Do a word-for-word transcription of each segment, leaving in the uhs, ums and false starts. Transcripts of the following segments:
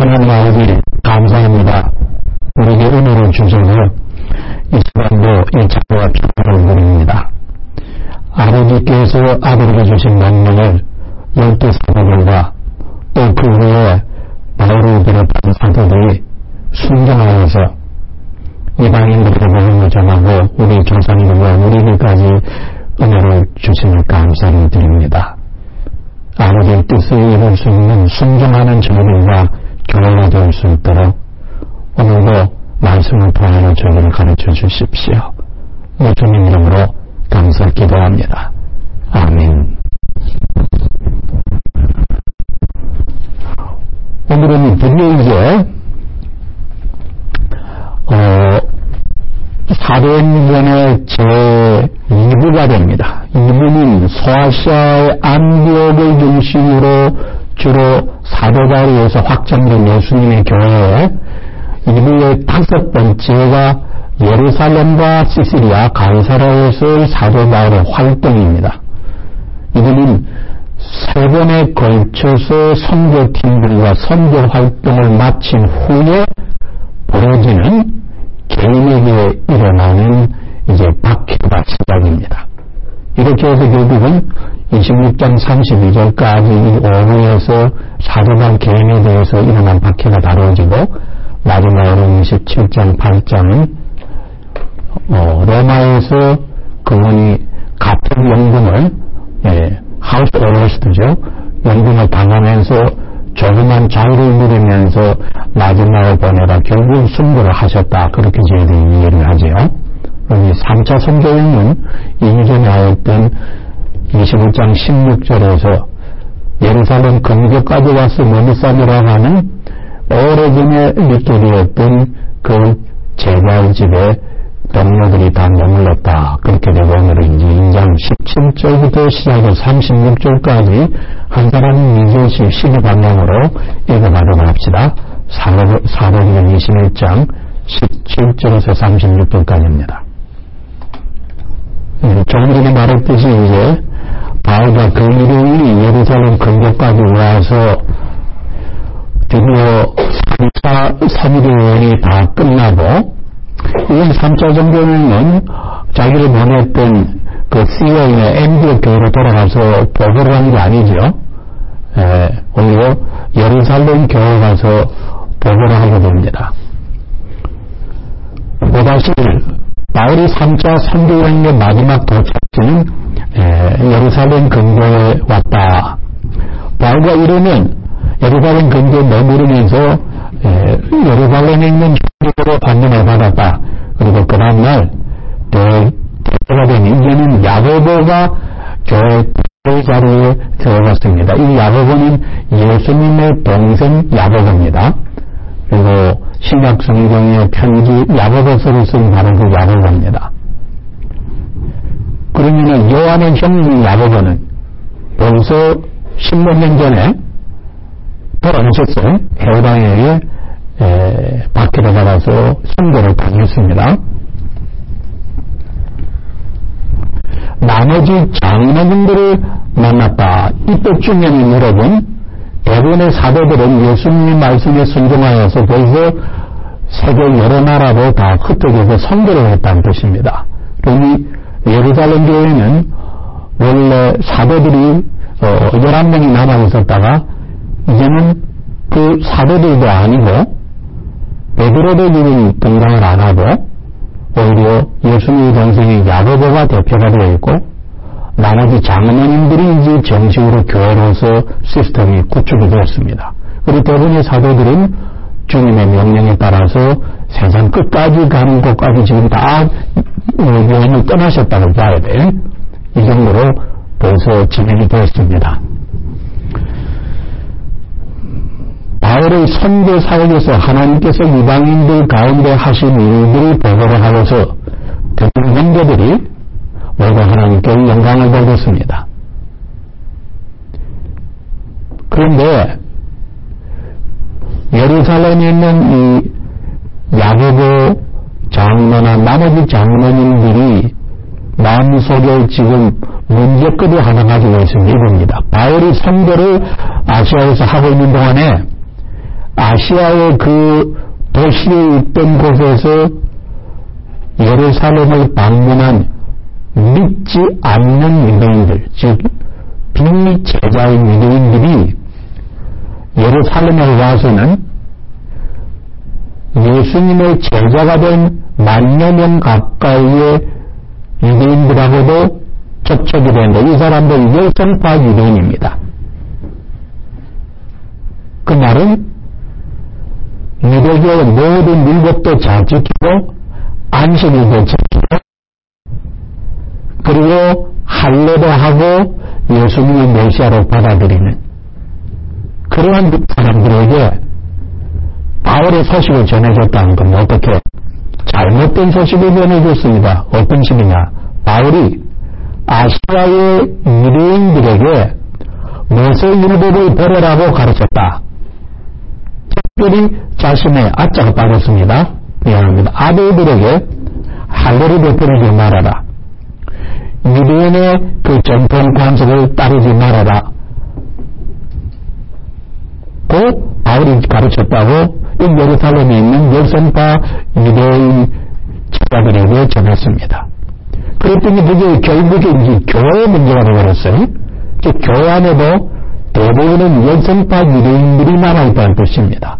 하나님 아버지 감사합니다. 우리에게 은혜를 주셔서 이 시간도 이 자녀와 평화를 누립니다. 아버지께서 아들에게 주신 명령을 열두 사도들과 또 그 후에 바울을 비롯한 사도들이 순종하여서 이방인들에게 복음을 전하고 우리 조상들과 우리들까지 은혜를 주시니 감사를 드립니다. 아버지의 뜻을 이룰 수 있는 순종하는 저들과 교회가 될 수 있도록 오늘도 말씀을 통하여 저희를 가르쳐 주십시오. 예수님 이름으로 감사 기도합니다. 아멘. 오늘은 드디어 이제 어, 사도행전의 제이 부가 됩니다. 이 부는 소아시아의 안디옥을 중심으로 주로 사도 바울에서 확장된 예수님의 교회에 이 부의 다섯 번째가 예루살렘과 시시리아 간사라에서의 사도 바울의 활동입니다. 이분은 세 번에 걸쳐서 선교팀들과 선교 활동을 마친 후에 벌어지는 개인에게 일어나는 이제 박해가 시작입니다. 이렇게 해서 결국은 이십육 장 삼십이 절까지 이 오부에서 사도반 개인에 대해서 일어난 박해가 다뤄지고 마지막으로 이십칠 장 팔 장은 어, 로마에서 그분이 같은 연금을 예, 하우스 어레스트죠. 연금을 당하면서 조그만 자유를 누리면서 마지막을 보내다 결국 순교를 하셨다. 그렇게 저희들이 이해를 하죠. 그럼 삼 차 선교행은 이전에 하였던 이십오 장 십육 절에서 예루살렘 근교까지 와서 머뭇살이라고 하는 오래전에 믿게 되었던 그 제자의 집에 동료들이 다 머물렀다. 그렇게 되고 오늘은 이제 이 장 십칠 절부터 시작해서 삼십육 절까지 한 사람 이 절씩 시계 방향으로 읽어가도록 합시다. 사도행전 이십일 장 십칠 절에서 삼십육 절까지입니다. 조금 전에 말했듯이 이제 바울과 그 일요일이 예루살렘 근교까지 와서 드디어 삼 차 삼일여행이 다 끝나고 이건 삼 차 정도는 자기를 보냈던 그 시리아의 엠디옥 교회로 돌아가서 보고를 한 게 아니죠. 에, 오히려 예루살렘 교회 가서 보고를 하게 됩니다. 또다시 바울이 삼 차 선교여행의 마지막 도착지는 예루살렘 근교에 왔다. 바울과 이르면 예루살렘 근교에 머무르면서 에, 예루살렘에 있는 형제로 반문을 받았다. 그리고 그 다음날 대표가 된 이제는 야고보가 교회 자리에 들어갔습니다. 이 야고보는 예수님의 동생 야고보입니다. 그리고 신약 성경의 편지 야고보서를 쓴 바로 그 야고보입니다. 그러면은 요한의 형님 야고보는 벌써 십몇 년 전에 돌아오셨어요. 헤로당에게 박해를 받아서 선교를 당했습니다. 나머지 장로님들을 만났다. 이때 중요한 여러분, 대부분의 사도들은 예수님의 말씀에 순종하여서 벌써 세계 여러 나라로 다 흩어져서 선교를 했다는 뜻입니다. 그러니 예루살렘 교회는 원래 사도들이 어, 열한 명이 남아 있었다가 이제는 그 사도들도 아니고 베드로도 지금 등장을 안 하고 오히려 예수님의 동생인 야고보가 대표가 되어 있고 나머지 장로님들이 이제 정식으로 교회로서 시스템이 구축이 되었습니다. 그리고 대부분의 사도들은 주님의 명령에 따라서 세상 끝까지 가는 곳까지 지금 다 여행을 떠나셨다고 봐야 돼. 이 정도로 벌써 진행이 되었습니다. 바울의 선교 사역에서 하나님께서 이방인들 가운데 하신 일들을 보고를 하여서 대부분 형제들이 모두 하나님께 영광을 돌렸습니다. 그런데 예루살렘에 있는 이 야고보 장로나 나머지 장로님들이 마음속에 지금 문제거리 하나 가지고 있습니다. 이겁니다. 바울이 선교를 아시아에서 하고 있는 동안에 아시아의 그 도시에 있던 곳에서 예루살렘을 방문한 믿지 않는 유대인들, 즉 비제자인 유대인들이 예루살렘에 와서는 예수님의 제자가 된 만여 명 가까이의 유대인들하고도 접촉이 되는데 이 사람들 열성파 유대인입니다. 그 말은 유대교의 모든 율법도 잘 지키고 안식일도 지키고 그리고 할례도 하고 예수님의 메시아로 받아들이는 그러한 사람들에게 바울의 소식을 전해줬다는 겁니다. 어떻게? 잘못된 소식을 전해줬습니다. 어떤 식이냐? 바울이 아시아의 유대인들에게 모세율법을 버려라고 가르쳤다. 특별히 자신의 아자가 빠졌습니다. 미안합니다. 아들들에게 할례를 베풀지 말아라. 유대인의 그 전통 관습을 따르지 말아라. 고 바울이 가르쳤다고 이 예루살렘에 있는 열성파 유대인 제자들에게 전했습니다. 그랬더니 그게 결국에 이제 교회 문제가 되어버렸어요. 교회 안에도 대부분은 열성파 유대인들이 남아있다는 뜻입니다.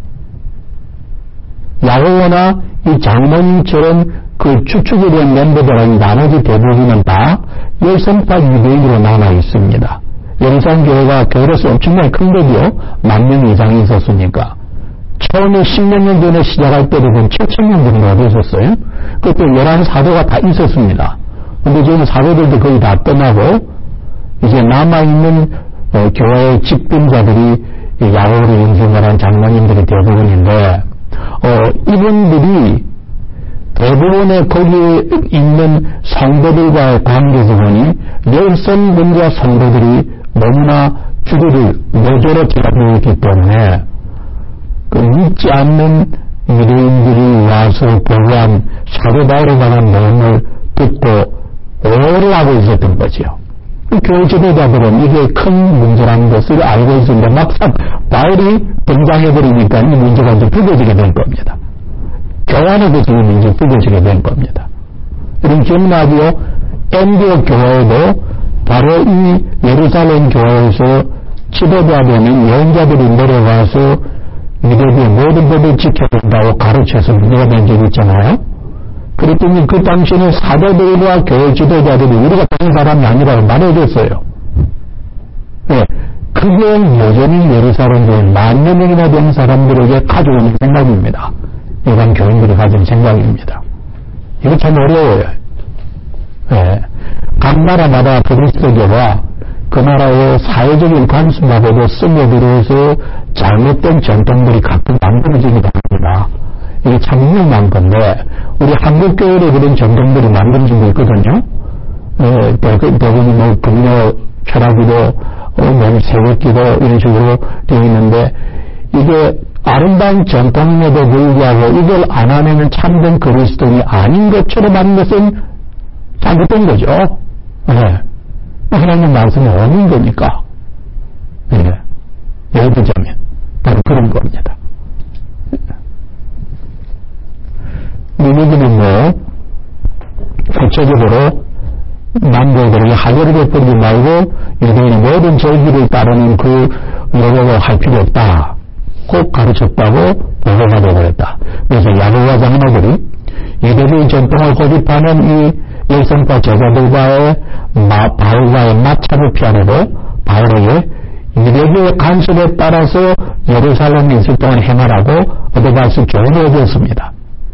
야고보나 이 장모님처럼 그 추측이 된 멤버들은 나머지 대부분은 다 열성파 유대인으로 남아있습니다. 예루살렘 교회가 교회로서 엄청나게 큰 거죠. 만 명 이상이 있었으니까. 처음에 십몇 년 전에 시작할 때도 한 칠천 명 정도가 됐었어요. 그때 열한 사도가 다 있었습니다. 근데 지금 사도들도 거의 다 떠나고 이제 남아있는 어, 교회의 집권자들이 야고보를 인생을 장로님들이 대부분인데 어, 이분들이 대부분의 거기에 있는 성도들과의 관계에서 보니 열성분과 성도들이 너무나 주교를 노조로 기다리고 있기 때문에 그 믿지 않는 유대인들이 와서 보고한 사도 바울에 관한 내용을 듣고 오해를 하고 있었던 거죠. 교회 지도자들은 이게 큰 문제라는 것을 알고 있었는데 막상 바울이 등장해버리니까 이 문제가 이제 불거지게 된 겁니다. 교환에도 지금 이제 불거지게 된 겁니다. 이런 기억나고요. 엔디옥 교회도 바로 이 예루살렘 교회에서 지도자 되는 여행자들이 내려와서 유대교의 모든 법을 지켜야 된다고 가르쳐서 문제가 된 적이 있잖아요. 그랬더니 그 당시에는 사도들과 교회 지도자들이 우리가 다른 사람이 아니라고 말해줬어요. 네. 그게 여전히 예루살렘 교회 만여 명이나 된 사람들에게 가져오는 생각입니다. 일반 교인들이 가진 생각입니다. 이거 참 어려워요. 네. 각 나라마다 그리스도교가 그 나라의 사회적인 관습하고도 스며들어서 잘못된 전통들이 가끔 만들어지기도 합니다. 이게 참 위험한 건데 우리 한국교회에 그런 전통들이 만들어진 거 있거든요. 어, 대부분이 뭐 금요 철학기도 어, 뭐 새벽기도 이런 식으로 되어 있는데 이게 아름다운 전통임에도 불구하고 이걸 안 하면 참된 그리스도인이 아닌 것처럼 하는 것은 잘못된 거죠. 네. 하나님 말씀이 없는 거니까. 네. 예를 들자면 바로 그런 겁니다. 민족인은 뭐 구체적으로 남자들에게 할례를 베풀지 말고 유대인의 모든 절기를 따르는 그 노력을 할 필요 없다. 꼭 가르쳤다고 보고가 되어버렸다. 그래서 야고보와 장로들이 유대교의 전통을 고집하는 이 열성파 제자들과의 마, 바울과의 마찰을 피하려고 바울에게 유대교의 간섭에 따라서 예루살렘에 있을 동안 행하라고 얻어갈수 조언을 해줬습니다.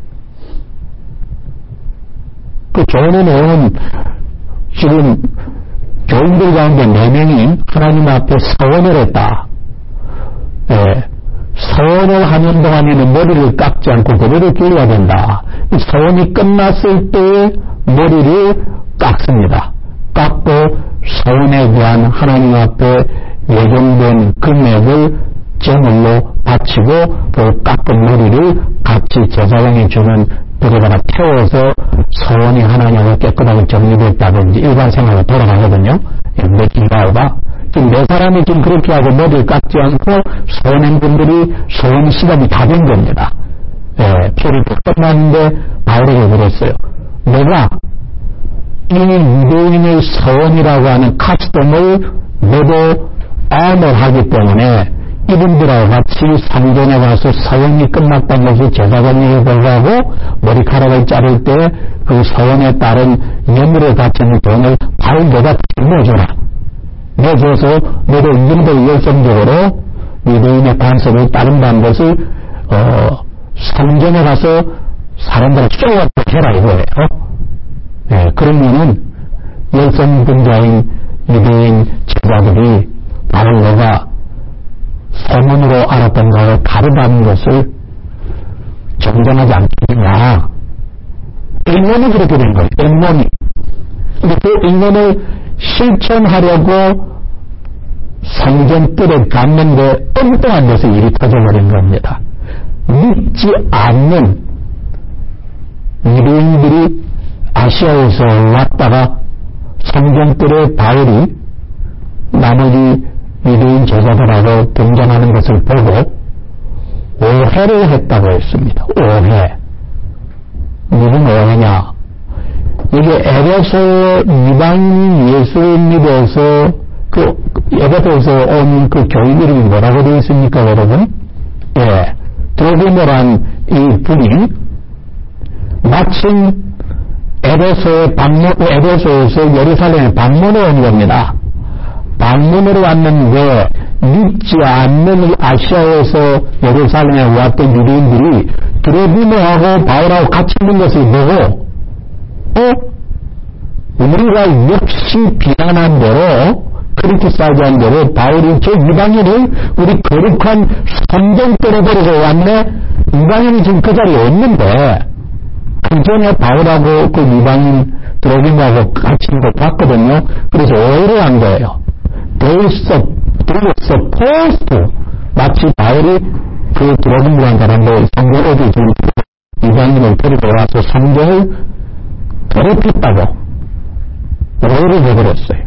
그 조언의 내용은 지금 교인들 가운데 네 명이 하나님 앞에 서원을 했다. 예, 서원을 하는 동안에는 머리를 깎지 않고 그대로 길러야 된다. 서원이 끝났을 때 머리를 깎습니다. 깎고 서원에 대한 하나님 앞에 예정된 금액을 제물로 바치고 그 깎은 머리를 같이 제사장에 주는 그거다가 태워서 서원이 하나님 앞에 깨끗하게 정리됐다든지 일반 생활로 돌아가거든요. 몇 기가오가 지금 네 사람이 지금 그렇게 하고 머리를 깎지 않고 선행분들이 소원 시간이 다 된 겁니다. 예, 표를 끝났는데 바울에게 그랬어요. 내가 이 유대인의 서원이라고 하는 카스텀을 모두 아너하기 때문에 이분들하고 같이 상전에 가서 서원이 끝났다는 것을 제사장에게 보고하고 머리카락을 자를 때 그 서원에 따른 예물에 바치는 돈을 바로 내가 내줘라. 내줘서 너도 이 정도 열성적으로 유대인의 관습을 따른다는 것을 어, 상전에 가서 사람들을 쏘아서 해라 이거예요. 예, 그러면은 열성분자인 유대인 제자들이 바로 너가 소문으로 알았던 것을 다르다는 것을 정정하지 않겠느냐. 인론이 그렇게 된 거예요. 인론이. 근데 그 인론을 실천하려고 성전 뜰에 갔는데 엉뚱한 데서 일이 터져버린 겁니다. 믿지 않는 유대인들이 아시아에서 왔다가 성전 뜰에 바울이 나머지 유대인 제자들하고 등장하는 것을 보고 오해를 했다고 했습니다. 오해. 무슨 오해냐? 이게 에베소 이방인 예수를 믿어서 그 에베소에서 온 그 교인 이름이 뭐라고 되어 있습니까, 여러분? 예, 드로비모란 이 분이 마침 에베소에 방문, 에베소에서 예루살렘에 방문해 온 겁니다. 방문으로 왔는데 믿지 않는 아시아에서 예루살렘에 왔던 유대인들이 드로비모하고 바울하고 같이 있는 것을 보고 어? 우리가 역시 비난한 대로 크리티사이즈한 대로 바울이 저 이방인을 우리 거룩한 성전뜰에 데리고 왔네. 이방인이 지금 그 자리에 없는데 그 전에 바울하고 그 이방인 드로비모하고 같이 있는 거 봤거든요. 그래서 오해를 한 거예요. They were supposed to 마치 바울이 그 드로비모한 사람도 성경 어디 지금 이방인을 데리고 와서 성경을 더럽혔다고 오해를 해버렸어요.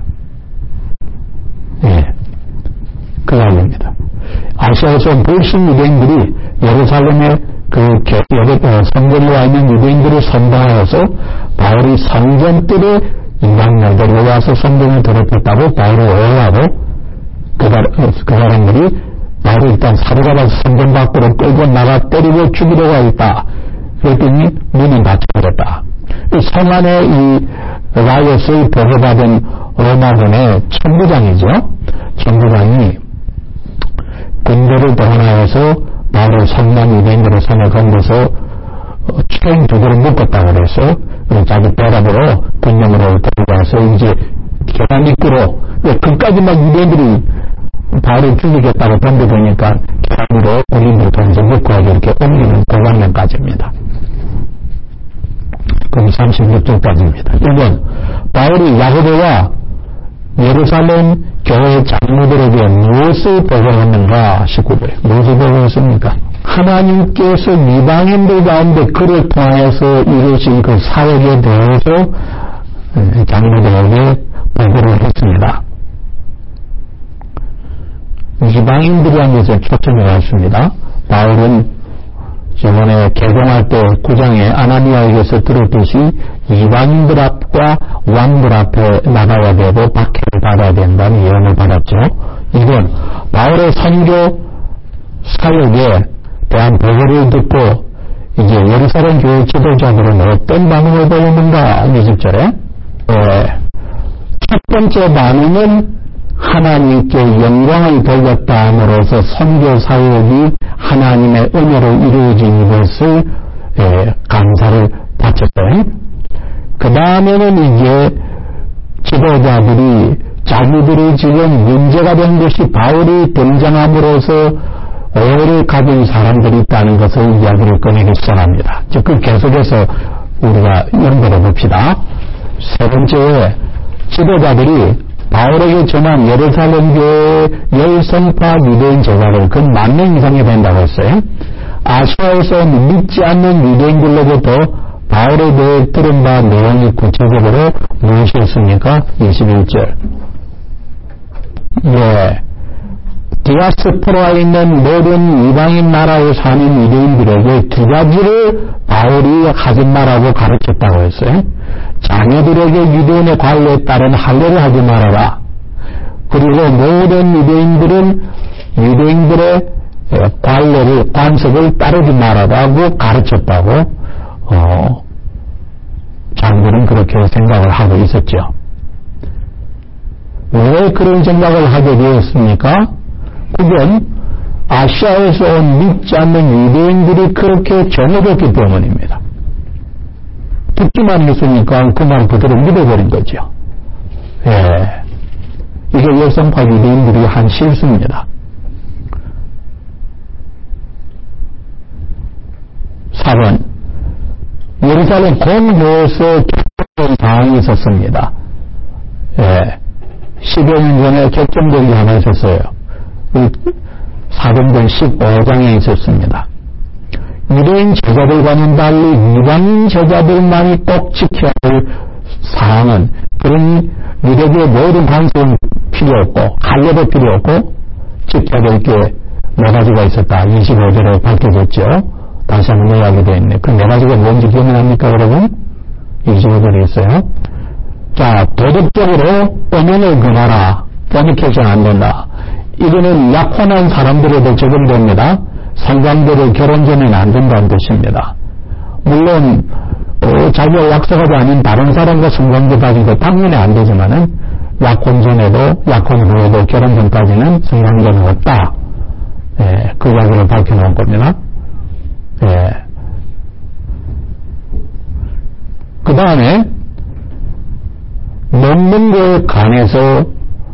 예, 그 말입니다. 아시아에서 훨씬 유대인들이 예루살렘에 그 성전에 와 있는 유대인들을 선동하여서 바울이 성전뜰에 이방인을 데리고 와서 성전을 더럽혔다고 바울을 오해하고 그, 그 사람들이 바울을 일단 사로잡아서 성전 밖으로 끌고 나가 때리고 죽이려고 했다. 그랬더니 문이 닫혀버렸다. 성 안에 이 라이엇을 보고받은 로마군의 천부장이죠. 천부장이 군대를 동원하여서 바울을 성남 유대인들의 손에 건져서 추행 두 개를 묶었다고 그래서 자기 배랍으로 군령으로 데리고 와서 이제 계단 입구로 그까지 막 유대인들이 바울을 죽이겠다고 덤벼보니까 계단으로 군인들 동서 묶고 이렇게 옮기는 고관령까지입니다. 그럼 삼십육 절까지입니다. 이번 바울이 야고보와 예루살렘 교회 장로들에게 무엇을 보고했는가? 십구 절 무엇을 보고했습니까? 하나님께서 이방인들 가운데 그를 통하여서 이루신 그 사역에 대해서 장로들에게 보고를 했습니다. 이방인들이라는 것에 초점을 했습니다. 바울은 저번에 개종할 때 구 장에 아나니아에게서 들었듯이 이방인들 앞과 왕들 앞에 나가야 되고 박해를 받아야 된다는 예언을 받았죠. 이건 바울의 선교 사역에 대한 보고를 듣고 이제 예루살렘 교회 지도자들은 어떤 반응을 보였는가? 이십 절에 네. 첫 번째 반응은 하나님께 영광을 돌렸다 함으로써 선교 사역이 하나님의 은혜로 이루어진 것을 예, 감사를 바쳤어요. 그 다음에는 이제 지도자들이 자기들이 지금 문제가 된 것이 바울이 등장함으로써 오해를 가진 사람들이 있다는 것을 이야기를 꺼내기 시작합니다. 즉, 그 계속해서 우리가 연결해 봅시다. 세 번째, 지도자들이 바울에게 전한 예루살렘 교회 열성파 유대인 제자들, 그 만 명 이상이 된다고 했어요. 아시아에서 믿지 않는 유대인들로부터 바울에 대해 들은 바 내용이 구체적으로 무엇이었습니까? 이십일 절. 예, 디아스포라에 있는 모든 이방인 나라에 사는 유대인들에게 두 가지를 바울이 하지 말라고 가르쳤다고 했어요. 자녀들에게 유대인의 관례에 따른 할례를 하지 말아라. 그리고 모든 유대인들은 유대인들의 관례를, 관습을 따르지 말아라고 가르쳤다고 어, 장군은 그렇게 생각을 하고 있었죠. 왜 그런 생각을 하게 되었습니까? 그건 아시아에서 온 믿지 않는 유대인들이 그렇게 정해졌기 때문입니다. 듣기만 했으니까 그 말 그대로 믿어버린 거죠. 예. 이게 열성파 유대인들이 한 실수입니다. 사 번, 예루살렘 공교에서 격정된 상황이 있었습니다. 예. 십여 년 전에 격정된 게 하나 있었어요. 사도행전 십오 장에 있었습니다. 유대인 제자들과는 달리 이방인 제자들만이 꼭 지켜야 할 사항은, 그런 유대교의 모든 관습은 필요 없고 할례도 필요 없고 지켜야 될 게 네 가지가 있었다. 이십오 절에 밝혀졌죠. 다시 한번 이야기되어 있네. 그 네 가지가 뭔지 기억납니까 여러분? 이십오 절에 있어요. 자, 도덕적으로 언행을 금하라. 포니케이션 안 된다. 이거는 약혼한 사람들에도 적용됩니다. 성관계를 결혼 전에는 안 된다는 뜻입니다. 물론 어, 자기가 약속하지 않은 다른 사람과 성관계 가지고 당연히 안 되지만은 약혼 전에도 약혼 후에도 결혼 전까지는 성관계는 없다. 예, 그 이야기를 밝혀놓은 겁니다. 예. 그 다음에 먹는 것에 관해서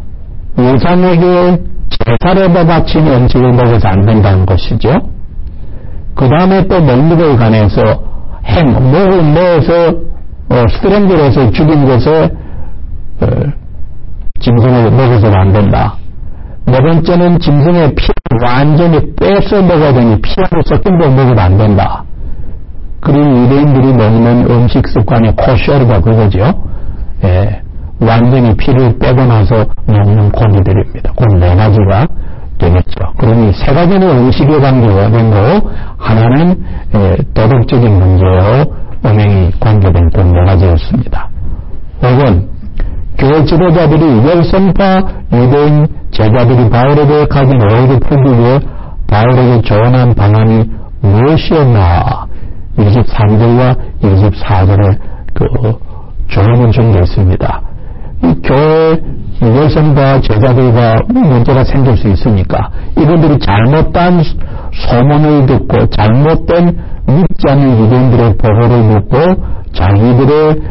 우상에게 제사를 바친 음식을 먹어서 안 된다는 것이죠. 그 다음에 또 먹는 것에 관해서 행, 목을 넣어서 어, 스트랭글해서 죽인 것에 어, 짐승을 먹어서는 안 된다. 네 번째는 짐승의 피를 완전히 빼서 먹어야 되니 피하고 섞인 걸 먹으면 안 된다. 그리고 유대인들이 먹는 음식 습관이 코셔르가 그거죠. 예, 완전히 피를 빼고 나서 먹는 고기들입니다. 그 네 가지가 되겠죠. 그러니 세 가지는 음식에 관계된 거고, 하나는 예, 도덕적인 문제요, 음행이 관계된 그 네 가지였습니다. 혹은 교회 지도자들이 열성파 유대인 제자들이 바울에 대해 가진 오해를 풀기 위해 바울에게 조언한 방안이 무엇이었나? 이십삼 절과 이십사 절에 그 조언은 정도 있습니다. 이 교회 열성파 제자들과 문제가 생길 수 있으니까 이분들이 잘못된 소문을 듣고 잘못된 믿지 않는 유대인들의 보고를 듣고 자기들의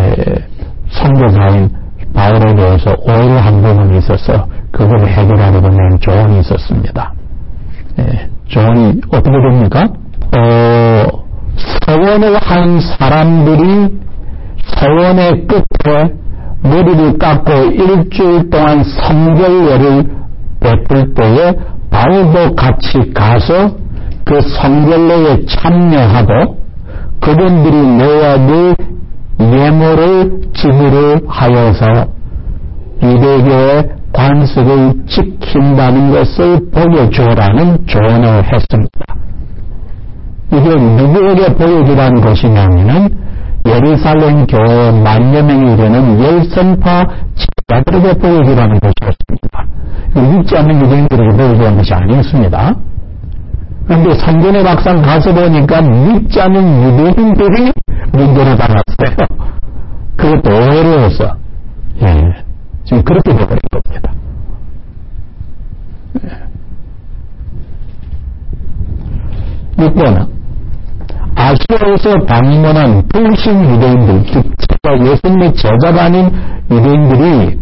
선교사인 바울에 대해서 오해를 한 부분이 있어서 그걸 해결하려고 낸 조언이 있었습니다. 예, 조언이 어떻게 됩니까? 어, 서원을 한 사람들이 서원의 끝에 머리를 깎고 일주일 동안 성결례를 베풀 때에 바울도 같이 가서 그 성결례에 참여하고 그분들이 내야 될 예물을 지불을 하여서 유대교의 관습을 지킨다는 것을 보여주라는 조언을 했습니다. 이게 누구에게 보여주라는 것이냐면은 예루살렘 교회 만여 명이 되는 열성파 제자들에게 보여주라는 것이었습니다. 믿지 않는 유대인들에게 보여주라는 것이 아니었습니다. 그런데 성전에 막상 가서 보니까 믿지 않는 유대인들이 문제를 받았어요. 그것도 오해를 해서 예, 지금 그렇게 되어버린 겁니다. 예. 육 번 아시아에서 방문한 불신 유대인들, 즉 예수님의 제자가 아닌 유대인들이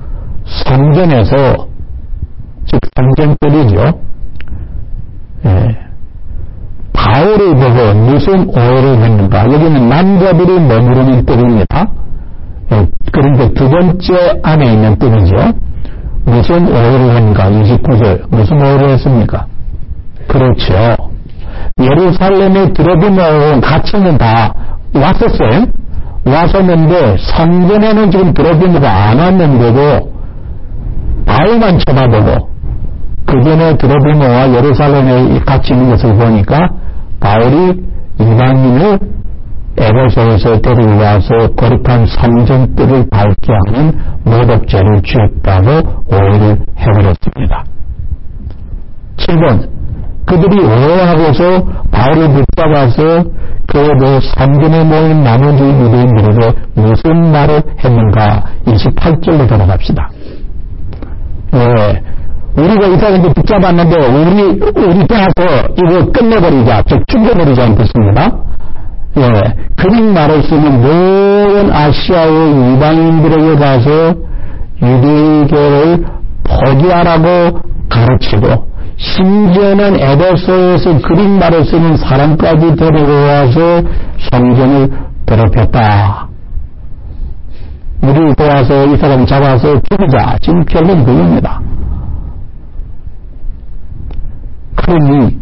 성전에서, 즉 성전들이죠. 예, 바울을 보고 무슨 오해를 했는가? 여기는 남자들이 머무르는 뜻입니다. 예, 그런데 두 번째 안에 있는 뜻이죠. 무슨 오해를 했는가? 이십구 절 무슨 오해를 했습니까? 그렇죠. 예루살렘에 들어보면 같이는 다 왔었어요. 왔었는데 성전에는 지금 들어보면 안 왔는데도 바울만 쳐다보고 그 전에 드로비모와 예루살렘에 같이 있는 것을 보니까 바울이 이방인을 에베소에서 데리고 와서 거룩한 성전들을 밟게 하는 모독죄를 취했다고 오해를 해버렸습니다. 칠 번 그들이 오해하고서 바울을 붙잡아서 그 성전에 모인 나머지 유대인들에게 무슨 말을 했는가 이십팔 절로 돌아갑시다. 예, 우리가 이 사람들 붙잡았는데 우리 우리 빼서 이거 끝내버리자, 즉 죽여버리자는 뜻입니다. 예, 그런 말을 쓰는 모든 아시아의 이방인들에게 가서 유대교를 포기하라고 가르치고 심지어는 에베소에서 그린 말을 쓰는 사람까지 데리고 와서 성전을 더럽혔다. 우리 도와서 이 사람 잡아서 죽이자. 지금 결론 그겁니다. 그러니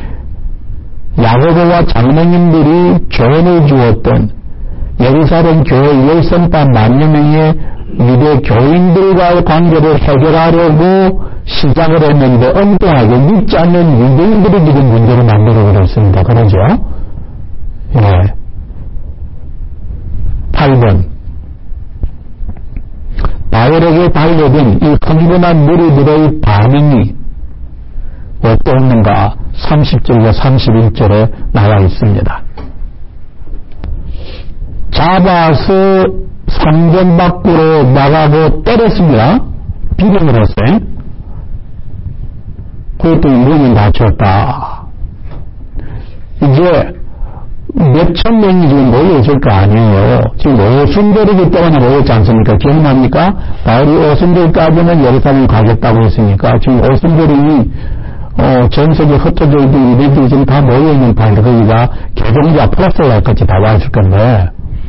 야고보와 장로님들이 조언을 주었던 예루살렘 교회 열성파 만여 명의 유대 교인들과의 관계를 해결하려고 시작을 했는데 엉뚱하게 믿지 않는 유대인들이 지금 문제를 만들어버렸습니다. 그러죠? 예. 팔 번 바울에게 달려든 이 흥분한 무리들의 반응이 어떠했는가 삼십 절과 삼십일 절에 나와 있습니다. 잡아서 성전 밖으로 나가고 때렸습니다. 비명을 했어요. 그랬더니 문이 닫혔다. 이제 몇천 명이 지금 모여있을 거 아니에요. 지금 오순절이기 때문에 모였지 않습니까? 기억납니까? 바울이 오순절까지는 예루살렘 가겠다고 했으니까 지금 오순절이니 어, 전 세계 흩어져 있는 이들이 지금 다 모여있는 판인데 거기가 개종자 플러스가 같이 다 와있을 건데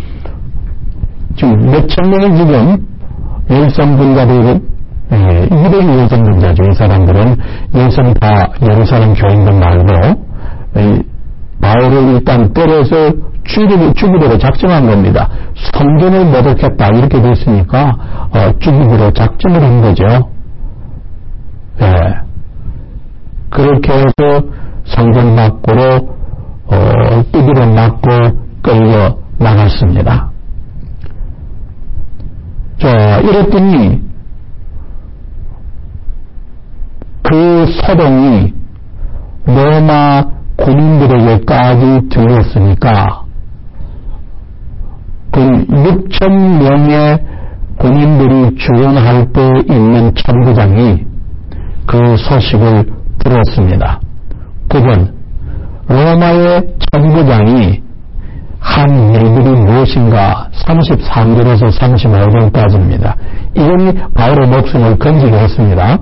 지금 몇천 명이 지금 열성분자들이 예, 이백이 열성분자죠. 이 사람들은 열성 다 예루살렘 교인들 말고 이, 바울을 일단 때려서 죽이려, 죽이려고 작정한 겁니다. 성전을 모독했다 이렇게 됐으니까 어, 죽이려고 작정을 한 거죠. 예. 그렇게 해서 성전 밖으로 어, 뚜기로 맞고 끌려 나갔습니다. 자, 이랬더니 그 소동이 로마 군인들에게까지 들렸으니까 그 육천 명의 군인들이 주원할 때 있는 천부장이 그 소식을 들었습니다. 구 번 로마의 천부장이 한 일들이 무엇인가 삼십삼 절에서 삼십오 절까지입니다. 이분이 바울의 목숨을 건지게 했습니다.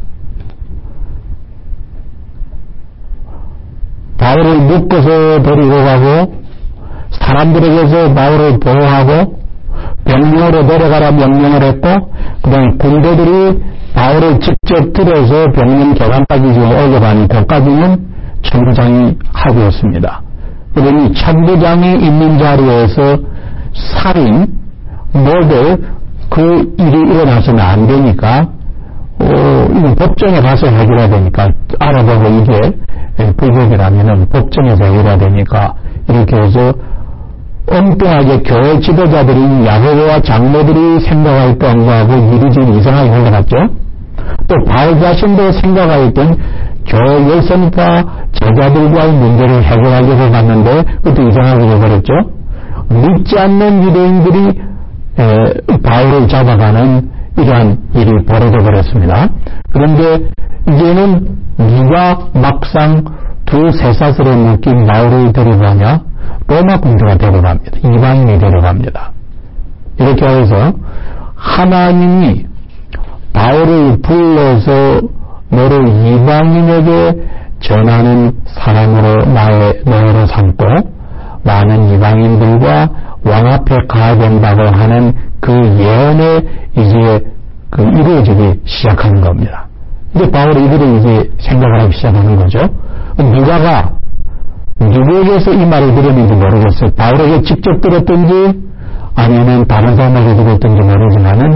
바울을 묶어서 데리고 가고 사람들에게서 바울을 보호하고 병명으로 내려가라 명령을 했고 그 다음에 군대들이 바울을 직접 들여서 병명 계단까지 지금 올려가니 그까지는 천부장이 하고 있습니다. 그러니 천부장이 있는 자리에서 살인, 모두 그 일이 일어나서는 안 되니까 어, 이건 법정에 가서 해결해야 되니까 알아보고 이게 불법이라면은 법정에서 해결해야 되니까 이렇게 해서 엉뚱하게 교회 지도자들이 야고보와 장로들이 생각할 것하고 일이 좀 이상하게 흘러갔죠. 또 바울 자신도 생각하였던 교회 열성파 제자들과의 문제를 해결하려고 갔는데 그것도 이상하게 되어버렸죠. 믿지 않는 유대인들이 에, 바울을 잡아가는 이러한 일이 벌어져 버렸습니다. 그런데 이제는 누가 막상 두 쇠사슬에 묶인 바울을 데려가냐? 로마 군대가 데려갑니다. 이방인이 데려갑니다. 이렇게 해서 하나님이 바울을 불러서 너를 이방인에게 전하는 사람으로 나의 너로 삼고 많은 이방인들과 왕 앞에 가야 된다고 하는 그 예언에 이제 그 이루어지기 시작하는 겁니다. 이제 바울이 이들을 이제 생각을 하기 시작하는 거죠. 누가가 누구에게서 이 말을 들었는지 모르겠어요. 바울에게 직접 들었든지 아니면 다른 사람에게 들었든지 모르지만은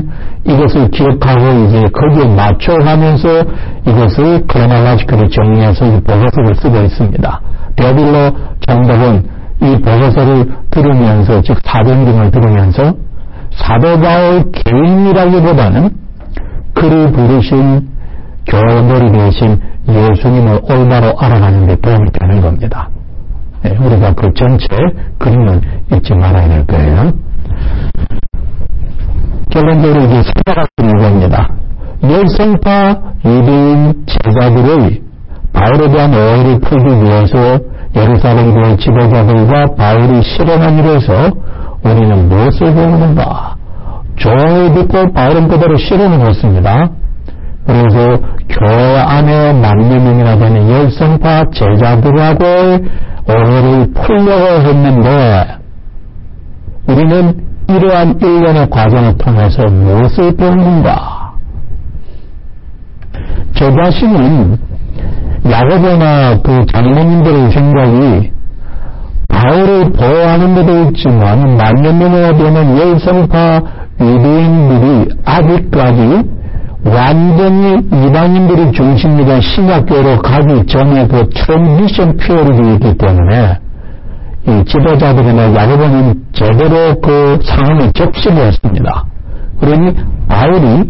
이것을 기억하고 이제 거기에 맞춰가면서 이것을 크로놀로지컬히 정리해서 이 보고서를 쓰고 있습니다. 데빌로 총독은 이 보고서를 들으면서, 즉 사도행전을 들으면서 사도 바울 개인이라기보다는 그를 부르신 교원들이 되신 예수님을 올바로 알아가는 데 도움이 되는 겁니다. 네, 우리가 그 전체 그림을 잊지 말아야 될 거예요. 결론적으로 이제 생각할 수 있는 겁니다. 열성파 유대인 제자들의 바울에 대한 오해를 풀기 위해서 예루살렘 교회 지도자들과 바울이 실행한 일에서 우리는 무엇을 배우는가? 조용히 듣고 바울은 그대로 실행을 했습니다. 그래서 교회 안에 만여 명이나 되는 열성파 제자들하고의 오해를 풀려고 했는데 우리는 이러한 일련의 과정을 통해서 무엇을 배우는가? 저 자신은 야고보나 그 장로님들의 생각이 바울을 보호하는 데도 있지만 만여 명이나 되는 열성파 유대인들이 아직까지 완전히 이방인들이 중심이 된 신약교로 가기 전에 그 트랜지션 피어리가 있기 때문에 이 지도자들이나 야고보는 제대로 그 상황을 적시를 했습니다. 그러니 바울이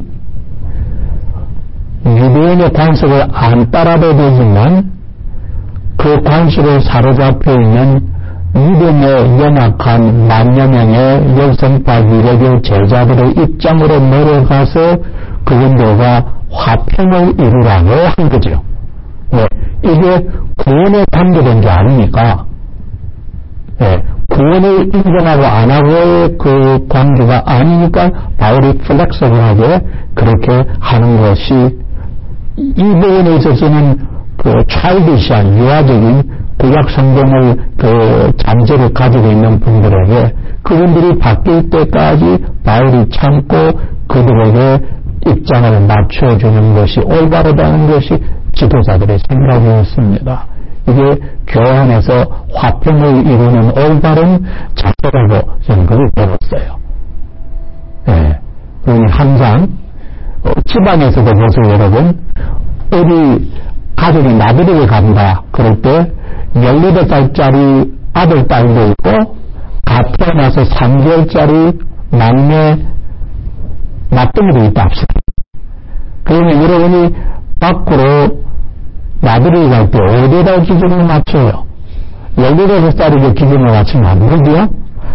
유대인의 관습을 안 따라도 되지만 그 관습에 사로잡혀 있는 믿음에 연약한 만여 명의 열성파 유대교 제자들의 입장으로 내려가서 그분들과 화평을 이루라고 한 거죠. 네, 이게 구원에 관계된 게 아니니까 네, 구원을 인정하고 안 하고의 그 관계가 아니니까 바울이 플렉서블하게 그렇게 하는 것이 이 부분에 있어서는 그 차일드시한 유아적인 구약 성경의 그 잠재를 가지고 있는 분들에게 그분들이 바뀔 때까지 바울이 참고 그들에게 입장을 맞춰주는 것이 올바르다는 것이 지도자들의 생각이었습니다. 이게 교회 안에서 화평을 이루는 올바른 자세라고 저는 그걸 배웠어요. 네. 그러니 항상 어, 집안에서도 보세요 여러분. 어디 가족이 나들이를 간다 그럴 때 열여덟 살짜리 아들 딸도 있고 갓 태어나서 삼 개월짜리 막내 막둥이도 있다 합시다. 그러면 여러분이 밖으로 나들이 갈 때 어디에다 기준을 맞춰요? 열여덟 살짜리 기준을 맞추면 안 되거든요?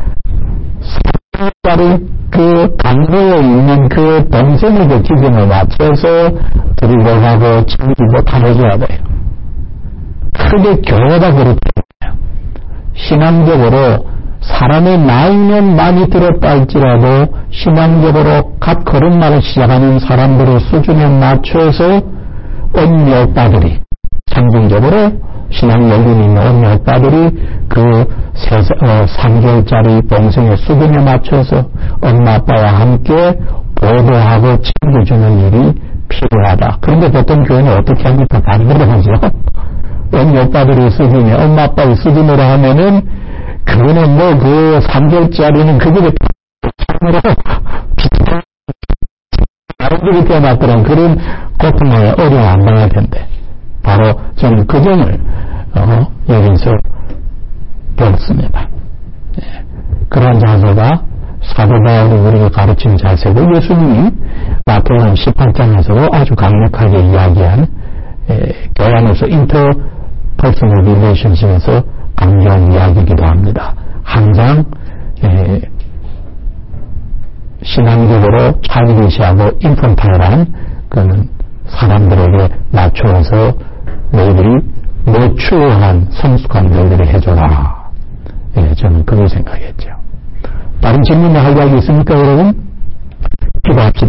삼 살짜리 그 강도에 있는 그 동생에게 기준을 맞춰서 드리고 가고 챙기고 다뤄줘야 돼요. 크게 교회가 그렇게 돼요. 신앙적으로 사람의 나이는 많이 들었다 할지라도 신앙적으로 각 걸음마를 시작하는 사람들의 수준에 맞춰서 언니 오빠들이 상징적으로 신앙 연륜이 있는 언니 오빠들이 그 어, 삼 개월짜리 동생의 수준에 맞춰서 엄마 아빠와 함께 보도하고 챙겨주는 일이 필요하다. 그런데 보통 교회는 어떻게 합니까? 반대로 하죠. 언니 오빠들의 수준에 엄마 아빠의 수준으로 하면은 그거는 뭐 그 삼 개월짜리는 그들의 참으로 비슷한 나름대로 태어났더란 그런 고통에 어려움 안 당할 텐데 바로 저는 그 점을 어, 여기서 배웠습니다. 예. 그런 자세가 사도 바울이 우리가 가르친 자세고 예수님이 마태복음 십팔 장에서도 아주 강력하게 이야기한 예, 교회 안에서 인터퍼스널 릴레이션십에서 강조한 이야기이기도 합니다. 항상 예, 신앙적으로 차이리시하고 인펀타일한 그런 사람들에게 맞추어서 너희들이 매추어한 성숙한 너희들이 해줘라. 예, 저는 그렇게 생각했죠. 다른 질문을 할 이야기 있습니까, 여러분? 기도합시다.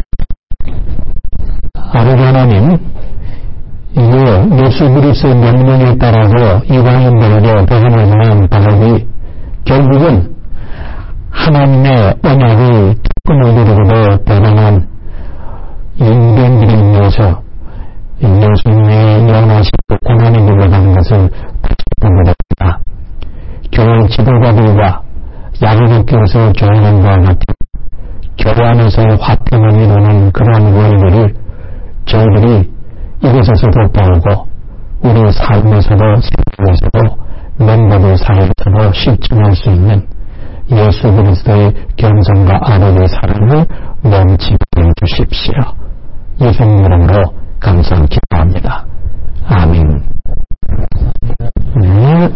아버지 하나님, 이게 예수 그리스도의 명령에 따라서 이방인들에게 복음을 전하는 바울이 결국은 하나님의 언약의 특권을 누리고도 대단한 인간들을 위해서 예수님의 영원하시고 고난이 눌러가는 것을 보게 됩니다. 교회 지도자들과 야고보께서 조언한 바와 같은 교회 안에서의 화평을 이루는 그러한 원리를 저희들이 이곳에서도 배우고 우리 삶에서도 생활에서도 멤버들 사이에서도 실천할 수 있는 예수 그리스도의 겸손과 아들의 사랑을 넘치게 해주십시오. 이 생명으로 감사합니다.